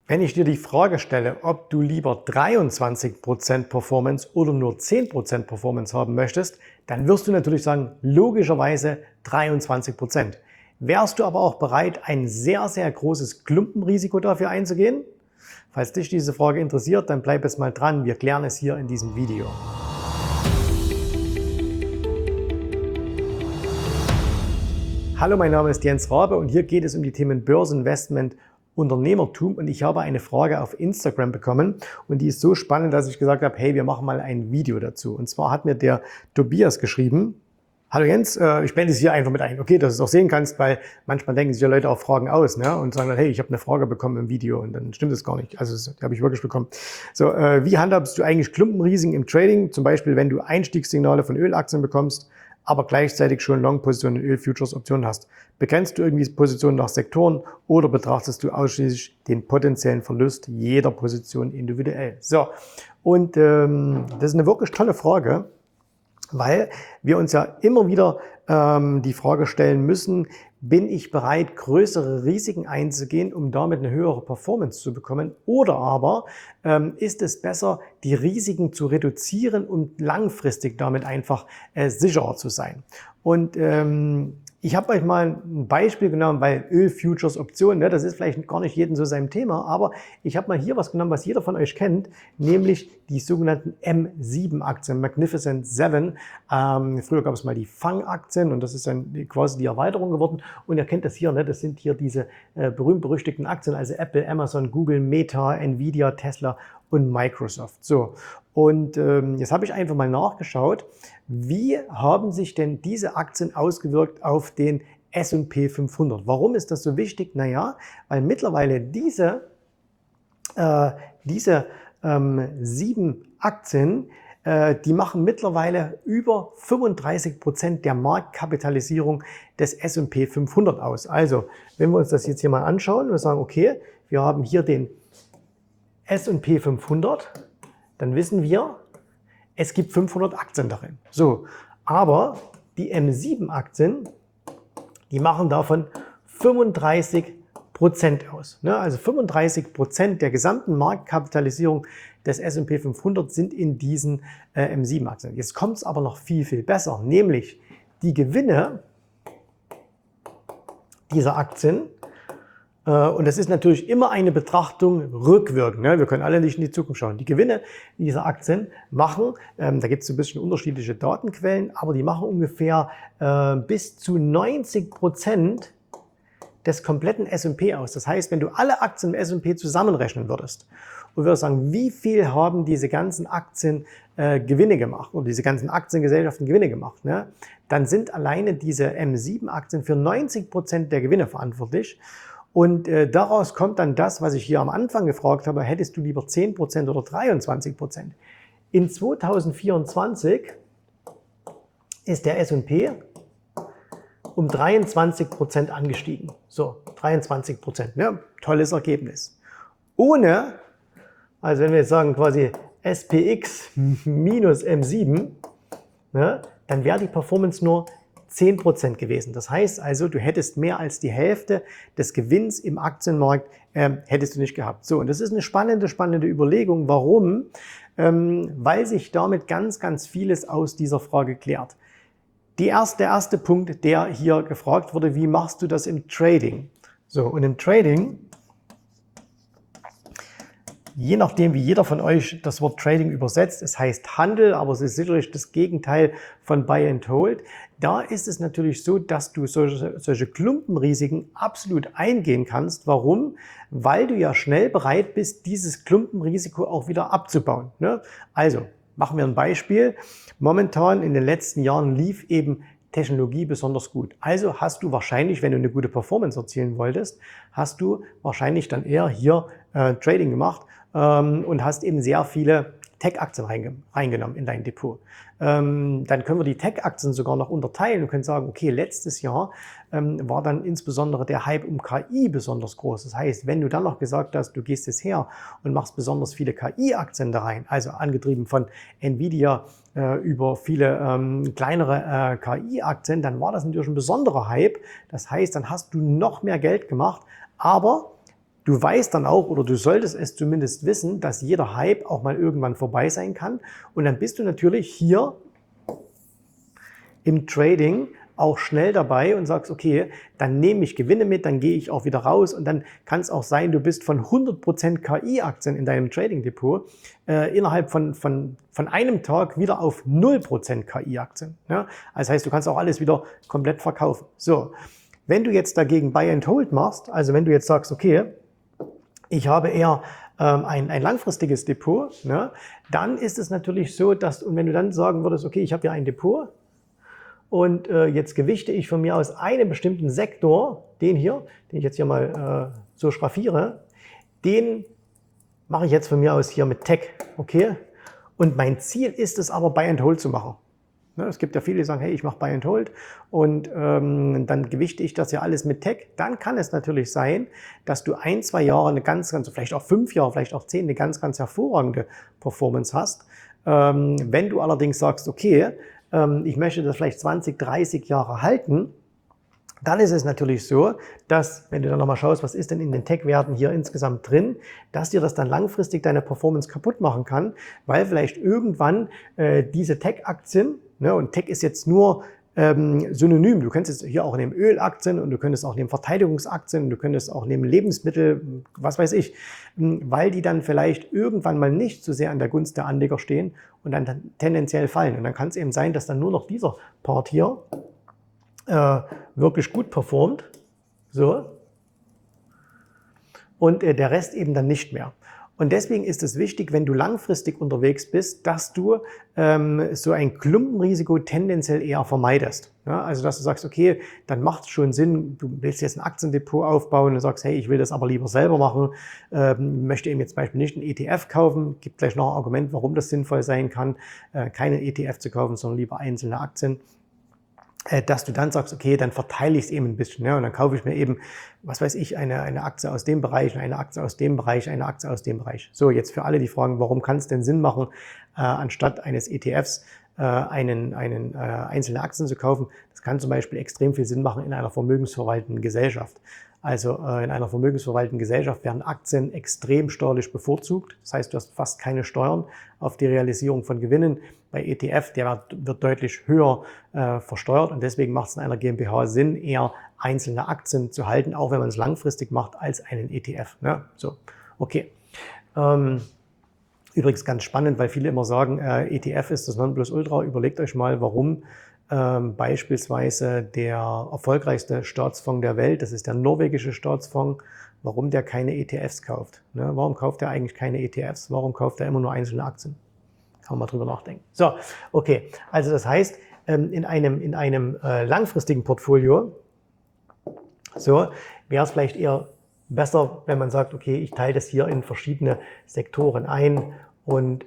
Wenn ich dir die Frage stelle, ob du lieber 23% Performance oder nur 10% Performance haben möchtest, dann wirst du natürlich sagen, logischerweise 23%. Wärst du aber auch bereit, ein sehr, sehr großes Klumpenrisiko dafür einzugehen? Falls dich diese Frage interessiert, dann bleib jetzt mal dran, wir klären es hier in diesem Video. Hallo, mein Name ist Jens Rabe und hier geht es um die Themen Börseninvestment, Unternehmertum, und ich habe eine Frage auf Instagram bekommen und die ist so spannend, dass ich gesagt habe, hey, wir machen mal ein Video dazu. Und zwar hat mir der Tobias geschrieben: Hallo Jens, ich blende es hier einfach mit ein. Okay, dass du es auch sehen kannst, weil manchmal denken sich ja Leute auch Fragen aus, ne? Und sagen dann, hey, ich habe eine Frage bekommen im Video, und dann stimmt es gar nicht. Also das habe ich wirklich bekommen. So, wie handhabst du eigentlich Klumpenrisiken im Trading? Zum Beispiel, wenn du Einstiegssignale von Ölaktien bekommst, aber gleichzeitig schon Long-Positionen in Öl-Futures-Optionen hast. Begrenzt du irgendwie Positionen nach Sektoren oder betrachtest du ausschließlich den potenziellen Verlust jeder Position individuell? So, und das ist eine wirklich tolle Frage, weil wir uns ja immer wieder die Frage stellen müssen, bin ich bereit, größere Risiken einzugehen, um damit eine höhere Performance zu bekommen? Oder aber ist es besser, die Risiken zu reduzieren und langfristig damit einfach sicherer zu sein? Und ich habe euch mal ein Beispiel genommen, weil Öl-Futures-Optionen, ne, das ist vielleicht gar nicht jedem so sein Thema, aber ich habe mal hier was genommen, was jeder von euch kennt, nämlich die sogenannten M7-Aktien, Magnificent Seven. Früher gab es mal die FANG-Aktien und das ist dann quasi die Erweiterung geworden. Und ihr kennt das hier, ne, das sind hier diese berühmt-berüchtigten Aktien, also Apple, Amazon, Google, Meta, Nvidia, Tesla und Microsoft. So, und jetzt habe ich einfach mal nachgeschaut, wie haben sich denn diese Aktien ausgewirkt auf den S&P 500? Warum ist das so wichtig? Naja, weil mittlerweile diese 7 Aktien, die machen mittlerweile über 35% der Marktkapitalisierung des S&P 500 aus. Also, wenn wir uns das jetzt hier mal anschauen und sagen, okay, wir haben hier den S&P 500, dann wissen wir, es gibt 500 Aktien darin. So, aber die M7-Aktien, die machen davon 35% aus. Ne? Also 35% der gesamten Marktkapitalisierung des S&P 500 sind in diesen M7-Aktien. Jetzt kommt es aber noch viel, viel besser, nämlich die Gewinne dieser Aktien. Und das ist natürlich immer eine Betrachtung rückwirkend. Ne? Wir können alle nicht in die Zukunft schauen. Die Gewinne dieser Aktien machen, da gibt es ein bisschen unterschiedliche Datenquellen, aber die machen ungefähr bis zu 90% des kompletten S&P aus. Das heißt, wenn du alle Aktien im S&P zusammenrechnen würdest und würdest sagen, wie viel haben diese ganzen Aktien Gewinne gemacht oder diese ganzen Aktiengesellschaften Gewinne gemacht, ne? Dann sind alleine diese M7-Aktien für 90% der Gewinne verantwortlich. Und daraus kommt dann das, was ich hier am Anfang gefragt habe, hättest du lieber 10% oder 23%? In 2024 ist der S&P um 23% angestiegen. So, 23%, ne? Tolles Ergebnis. Ohne, also wenn wir jetzt sagen quasi SPX minus M7, ne, dann wäre die Performance nur 10% gewesen. Das heißt also, du hättest mehr als die Hälfte des Gewinns im Aktienmarkt hättest du nicht gehabt. So, und das ist eine spannende Überlegung. Warum? Weil sich damit ganz, ganz vieles aus dieser Frage klärt. Der erste Punkt, der hier gefragt wurde, wie machst du das im Trading? So, und im Trading, je nachdem, wie jeder von euch das Wort Trading übersetzt, es heißt Handel, aber es ist sicherlich das Gegenteil von Buy and Hold. Da ist es natürlich so, dass du solche Klumpenrisiken absolut eingehen kannst. Warum? Weil du ja schnell bereit bist, dieses Klumpenrisiko auch wieder abzubauen, ne? Also, machen wir ein Beispiel. Momentan in den letzten Jahren lief eben Technologie besonders gut. Also hast du wahrscheinlich, wenn du eine gute Performance erzielen wolltest, hast du wahrscheinlich dann eher hier Trading gemacht und hast eben sehr viele Tech-Aktien reingenommen in dein Depot. Dann können wir die Tech-Aktien sogar noch unterteilen und können sagen, okay, letztes Jahr war dann insbesondere der Hype um KI besonders groß. Das heißt, wenn du dann noch gesagt hast, du gehst jetzt her und machst besonders viele KI-Aktien da rein, also angetrieben von Nvidia über viele kleinere KI-Aktien, dann war das natürlich ein besonderer Hype. Das heißt, dann hast du noch mehr Geld gemacht, aber Du weißt dann auch, oder du solltest es zumindest wissen, dass jeder Hype auch mal irgendwann vorbei sein kann. Und dann bist du natürlich hier im Trading auch schnell dabei und sagst, okay, dann nehme ich Gewinne mit, dann gehe ich auch wieder raus und dann kann es auch sein, du bist von 100% KI-Aktien in deinem Trading-Depot innerhalb von einem Tag wieder auf 0% KI-Aktien. Ja? Das heißt, du kannst auch alles wieder komplett verkaufen. So, wenn du jetzt dagegen Buy and Hold machst, also wenn du jetzt sagst, okay, ich habe eher ein langfristiges Depot, ne, dann ist es natürlich so, dass, und wenn du dann sagen würdest, okay, ich habe hier ein Depot, und jetzt gewichte ich von mir aus einen bestimmten Sektor, den ich jetzt hier mal so schraffiere, den mache ich jetzt von mir aus hier mit Tech, okay? Und mein Ziel ist es aber, Buy and Hold zu machen. Ne, es gibt ja viele, die sagen, hey, ich mache Buy and Hold und dann gewichte ich das ja alles mit Tech. Dann kann es natürlich sein, dass du 1, 2 Jahre eine ganz, vielleicht auch 5 Jahre, vielleicht auch 10, eine ganz, ganz hervorragende Performance hast. Wenn du allerdings sagst, okay, ich möchte das vielleicht 20, 30 Jahre halten, dann ist es natürlich so, dass, wenn du dann nochmal schaust, was ist denn in den Tech-Werten hier insgesamt drin, dass dir das dann langfristig deine Performance kaputt machen kann, weil vielleicht irgendwann diese Tech-Aktien, ne, und Tech ist jetzt nur synonym, du könntest jetzt hier auch nehmen Ölaktien und du könntest auch nehmen Verteidigungsaktien, du könntest auch nehmen Lebensmittel, was weiß ich, weil die dann vielleicht irgendwann mal nicht so sehr an der Gunst der Anleger stehen und dann tendenziell fallen. Und dann kann es eben sein, dass dann nur noch dieser Part hier wirklich gut performt, so, und der Rest eben dann nicht mehr. Und deswegen ist es wichtig, wenn du langfristig unterwegs bist, dass du so ein Klumpenrisiko tendenziell eher vermeidest. Ja, also dass du sagst, okay, dann macht es schon Sinn, du willst jetzt ein Aktiendepot aufbauen und sagst, hey, ich will das aber lieber selber machen, möchte eben jetzt zum Beispiel nicht einen ETF kaufen, gibt gleich noch ein Argument, warum das sinnvoll sein kann, keinen ETF zu kaufen, sondern lieber einzelne Aktien. Dass du dann sagst, okay, dann verteile ich es eben ein bisschen, ja, und dann kaufe ich mir eben, was weiß ich, eine Aktie aus dem Bereich, eine Aktie aus dem Bereich, eine Aktie aus dem Bereich. So, jetzt für alle, die fragen, warum kann es denn Sinn machen, anstatt eines ETFs einzelne Aktien zu kaufen? Das kann zum Beispiel extrem viel Sinn machen in einer vermögensverwaltenden Gesellschaft. Also in einer vermögensverwaltenden Gesellschaft werden Aktien extrem steuerlich bevorzugt. Das heißt, du hast fast keine Steuern auf die Realisierung von Gewinnen. Bei ETF, der wird deutlich höher versteuert und deswegen macht es in einer GmbH Sinn, eher einzelne Aktien zu halten, auch wenn man es langfristig macht, als einen ETF. Ne? So, okay. Übrigens ganz spannend, weil viele immer sagen, ETF ist das Nonplusultra. Überlegt euch mal, warum beispielsweise der erfolgreichste Staatsfonds der Welt, das ist der norwegische Staatsfonds, warum der keine ETFs kauft. Ne? Warum kauft er eigentlich keine ETFs? Warum kauft er immer nur einzelne Aktien? Kann man mal drüber nachdenken. So, okay. Also das heißt, in einem langfristigen Portfolio, so, wäre es vielleicht eher besser, wenn man sagt, okay, ich teile das hier in verschiedene Sektoren ein und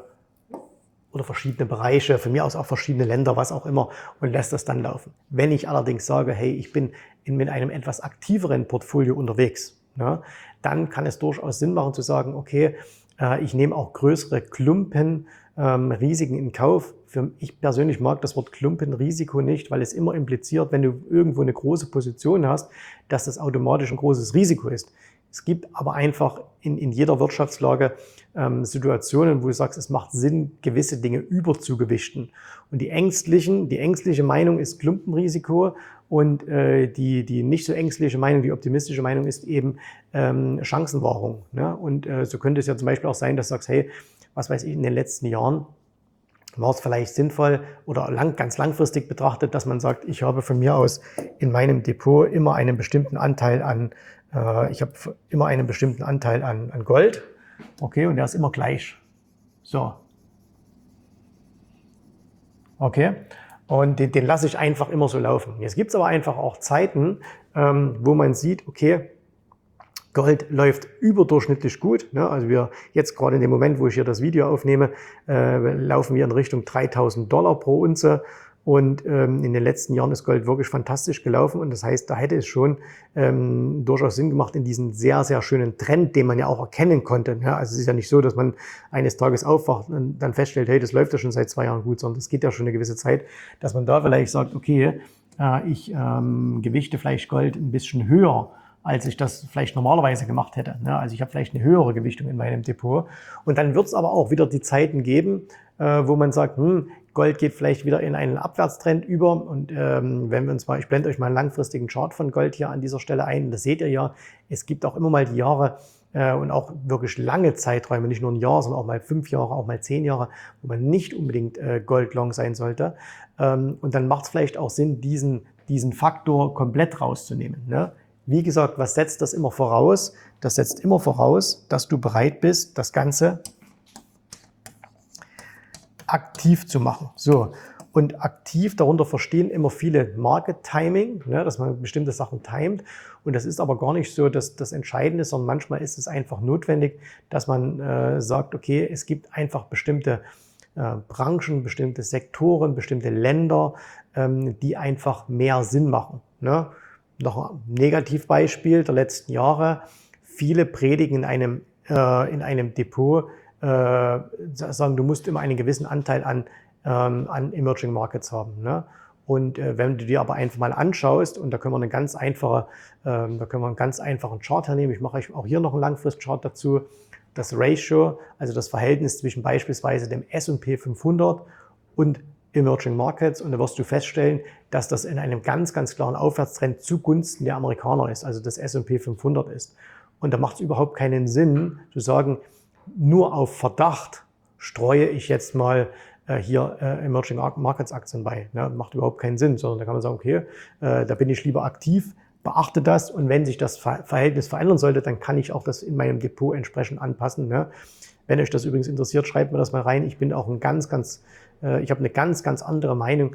oder verschiedene Bereiche, von mir aus auch verschiedene Länder, was auch immer, und lässt das dann laufen. Wenn ich allerdings sage, hey, ich bin mit einem etwas aktiveren Portfolio unterwegs, ja, dann kann es durchaus Sinn machen zu sagen, okay, ich nehme auch größere Klumpen Risiken in Kauf. Ich persönlich mag das Wort Klumpenrisiko nicht, weil es immer impliziert, wenn du irgendwo eine große Position hast, dass das automatisch ein großes Risiko ist. Es gibt aber einfach in jeder Wirtschaftslage Situationen, wo du sagst, es macht Sinn, gewisse Dinge überzugewichten. Und die ängstliche Meinung ist Klumpenrisiko und die nicht so ängstliche Meinung, die optimistische Meinung ist eben Chancenwahrung. Ne? Und so könnte es ja zum Beispiel auch sein, dass du sagst, hey, was weiß ich, in den letzten Jahren war es vielleicht sinnvoll oder ganz langfristig betrachtet, dass man sagt, ich habe von mir aus in meinem Depot immer einen bestimmten Anteil an Gold. Okay, und der ist immer gleich. So. Okay. Und den lasse ich einfach immer so laufen. Jetzt gibt es aber einfach auch Zeiten, wo man sieht, okay, Gold läuft überdurchschnittlich gut. Ne? Also wir jetzt gerade in dem Moment, wo ich hier das Video aufnehme, laufen wir in Richtung $3.000 pro Unze. Und in den letzten Jahren ist Gold wirklich fantastisch gelaufen. Und das heißt, da hätte es schon durchaus Sinn gemacht in diesen sehr, sehr schönen Trend, den man ja auch erkennen konnte. Ja, also es ist ja nicht so, dass man eines Tages aufwacht und dann feststellt, hey, das läuft ja schon seit 2 Jahren gut, sondern das geht ja schon eine gewisse Zeit, dass man da vielleicht sagt, okay, ich gewichte vielleicht Gold ein bisschen höher als ich das vielleicht normalerweise gemacht hätte. Also ich habe vielleicht eine höhere Gewichtung in meinem Depot. Und dann wird es aber auch wieder die Zeiten geben, wo man sagt, Gold geht vielleicht wieder in einen Abwärtstrend über. Und wenn wir uns mal, ich blende euch mal einen langfristigen Chart von Gold hier an dieser Stelle ein. Das seht ihr ja, es gibt auch immer mal die Jahre und auch wirklich lange Zeiträume, nicht nur ein Jahr, sondern auch mal 5 Jahre, auch mal 10 Jahre, wo man nicht unbedingt Gold long sein sollte. Und dann macht es vielleicht auch Sinn, diesen Faktor komplett rauszunehmen. Ne? Wie gesagt, was setzt das immer voraus? Das setzt immer voraus, dass du bereit bist, das Ganze aktiv zu machen. So. Und aktiv, darunter verstehen immer viele Market Timing, ne, dass man bestimmte Sachen timet. Und das ist aber gar nicht so das Entscheidende, sondern manchmal ist es einfach notwendig, dass man sagt, okay, es gibt einfach bestimmte Branchen, bestimmte Sektoren, bestimmte Länder, die einfach mehr Sinn machen. Ne? Noch ein Negativbeispiel der letzten Jahre. Viele predigen in einem Depot, sagen, du musst immer einen gewissen Anteil an Emerging Markets haben. Ne? Und wenn du dir aber einfach mal anschaust, und da können wir einen ganz einfachen Chart hernehmen, ich mache euch auch hier noch einen Langfrist-Chart dazu, das Ratio, also das Verhältnis zwischen beispielsweise dem S&P 500 und Emerging Markets, und da wirst du feststellen, dass das in einem ganz, ganz klaren Aufwärtstrend zugunsten der Amerikaner ist, also des S&P 500 ist. Und da macht es überhaupt keinen Sinn zu sagen, nur auf Verdacht streue ich jetzt mal hier Emerging Markets Aktien bei. Ne? Macht überhaupt keinen Sinn, sondern da kann man sagen, okay, da bin ich lieber aktiv, beachte das, und wenn sich das Verhältnis verändern sollte, dann kann ich auch das in meinem Depot entsprechend anpassen. Ne? Wenn euch das übrigens interessiert, schreibt mir das mal rein. Ich bin auch ich habe eine ganz, ganz andere Meinung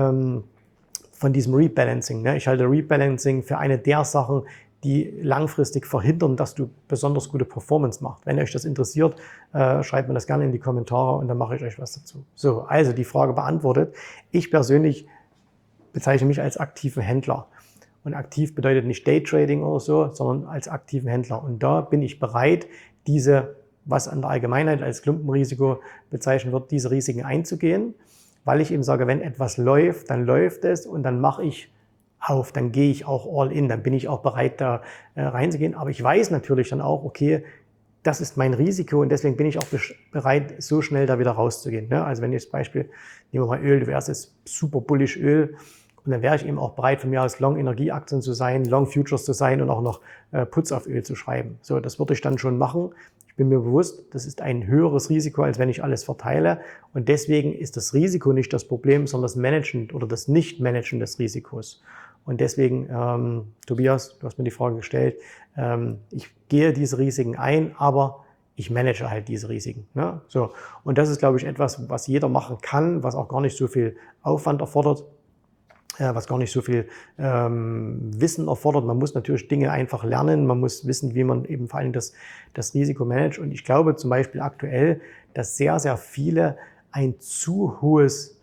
von diesem Rebalancing. Ne? Ich halte Rebalancing für eine der Sachen, die langfristig verhindern, dass du besonders gute Performance machst. Wenn euch das interessiert, schreibt mir das gerne in die Kommentare und dann mache ich euch was dazu. So, also die Frage beantwortet. Ich persönlich bezeichne mich als aktiven Händler. Und aktiv bedeutet nicht Daytrading oder so, sondern als aktiven Händler. Und da bin ich bereit, was an der Allgemeinheit als Klumpenrisiko bezeichnet wird, diese Risiken einzugehen, weil ich eben sage, wenn etwas läuft, dann läuft es, und dann mache ich auf, dann gehe ich auch all in, dann bin ich auch bereit, da reinzugehen. Aber ich weiß natürlich dann auch, okay, das ist mein Risiko, und deswegen bin ich auch bereit, so schnell da wieder rauszugehen. Ne? Also wenn ich das Beispiel, nehmen wir mal Öl, du wärst jetzt super bullish Öl, und dann wäre ich eben auch bereit, von mir aus Long Energieaktien zu sein, Long Futures zu sein und auch noch Puts auf Öl zu schreiben. So, das würde ich dann schon machen. Ich bin mir bewusst, das ist ein höheres Risiko, als wenn ich alles verteile. Und deswegen ist das Risiko nicht das Problem, sondern das Managen oder das Nicht-Managen des Risikos. Und deswegen, Tobias, du hast mir die Frage gestellt, ich gehe diese Risiken ein, aber ich manage halt diese Risiken. Ne? So. Und das ist, glaube ich, etwas, was jeder machen kann, was auch gar nicht so viel Aufwand erfordert, was gar nicht so viel Wissen erfordert. Man muss natürlich Dinge einfach lernen, man muss wissen, wie man eben vor allem das Risiko managt. Und ich glaube zum Beispiel aktuell, dass sehr, sehr viele ein zu hohes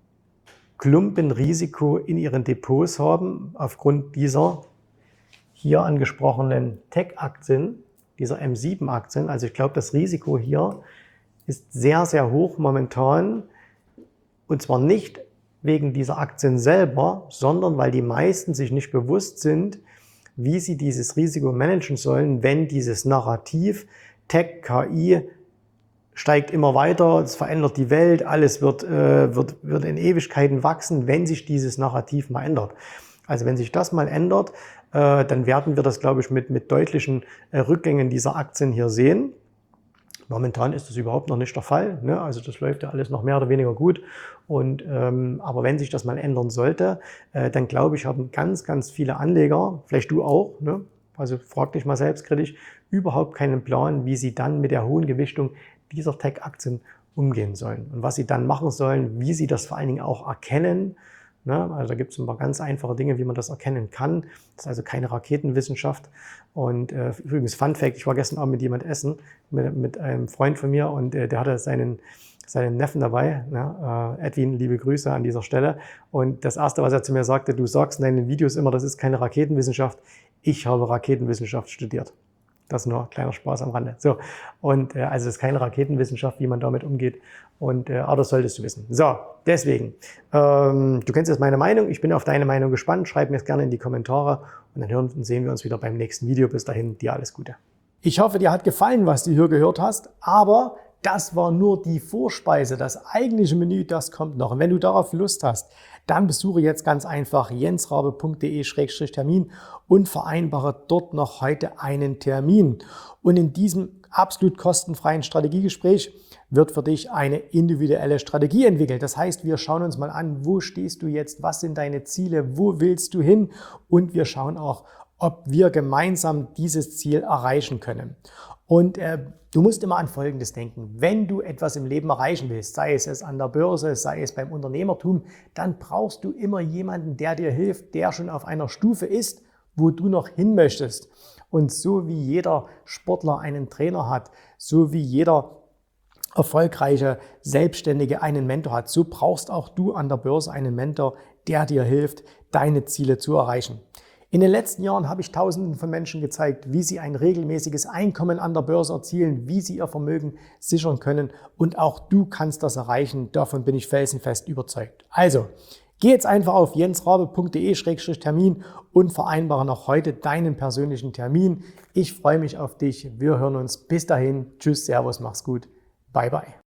Klumpenrisiko in ihren Depots haben, aufgrund dieser hier angesprochenen Tech-Aktien, dieser M7-Aktien. Also ich glaube, das Risiko hier ist sehr, sehr hoch momentan, und zwar nicht wegen dieser Aktien selber, sondern weil die meisten sich nicht bewusst sind, wie sie dieses Risiko managen sollen, wenn dieses Narrativ Tech, KI steigt immer weiter, es verändert die Welt, alles wird in Ewigkeiten wachsen, wenn sich dieses Narrativ mal ändert. Also wenn sich das mal ändert, dann werden wir das, glaube ich, mit deutlichen Rückgängen dieser Aktien hier sehen. Momentan ist das überhaupt noch nicht der Fall. Ne? Also das läuft ja alles noch mehr oder weniger gut. Aber wenn sich das mal ändern sollte, dann glaube ich, haben ganz, ganz viele Anleger, vielleicht du auch, ne? Also frag dich mal selbstkritisch, überhaupt keinen Plan, wie sie dann mit der hohen Gewichtung dieser Tech-Aktien umgehen sollen. Und was sie dann machen sollen, wie sie das vor allen Dingen auch erkennen. Ne? Also da gibt es ein paar ganz einfache Dinge, wie man das erkennen kann. Das ist also keine Raketenwissenschaft. Und übrigens, Fun Fact, ich war gestern Abend mit jemand essen, mit einem Freund von mir, und der hatte seinen Neffen dabei, ne? Edwin, liebe Grüße an dieser Stelle. Und das Erste, was er zu mir sagte: Du sagst in deinen Videos immer, das ist keine Raketenwissenschaft. Ich habe Raketenwissenschaft studiert. Das nur ein kleiner Spaß am Rande. So, und also es ist keine Raketenwissenschaft, wie man damit umgeht. Aber das solltest du wissen. So, deswegen, du kennst jetzt meine Meinung. Ich bin auf deine Meinung gespannt. Schreib mir es gerne in die Kommentare und dann hören und sehen wir uns wieder beim nächsten Video. Bis dahin, dir alles Gute. Ich hoffe, dir hat gefallen, was du hier gehört hast, aber das war nur die Vorspeise. Das eigentliche Menü, das kommt noch. Und wenn du darauf Lust hast, dann besuche jetzt ganz einfach jensrabe.de/termin und vereinbare dort noch heute einen Termin. Und in diesem absolut kostenfreien Strategiegespräch wird für dich eine individuelle Strategie entwickelt. Das heißt, wir schauen uns mal an, wo stehst du jetzt, was sind deine Ziele, wo willst du hin, und wir schauen auch, ob wir gemeinsam dieses Ziel erreichen können. Und du musst immer an Folgendes denken: Wenn du etwas im Leben erreichen willst, sei es an der Börse, sei es beim Unternehmertum, dann brauchst du immer jemanden, der dir hilft, der schon auf einer Stufe ist, wo du noch hin möchtest. Und so wie jeder Sportler einen Trainer hat, so wie jeder erfolgreiche Selbstständige einen Mentor hat, so brauchst auch du an der Börse einen Mentor, der dir hilft, deine Ziele zu erreichen. In den letzten Jahren habe ich Tausenden von Menschen gezeigt, wie sie ein regelmäßiges Einkommen an der Börse erzielen, wie sie ihr Vermögen sichern können, und auch du kannst das erreichen. Davon bin ich felsenfest überzeugt. Also, geh jetzt einfach auf jensrabe.de/termin und vereinbare noch heute deinen persönlichen Termin. Ich freue mich auf dich. Wir hören uns. Bis dahin. Tschüss, Servus, mach's gut. Bye, bye.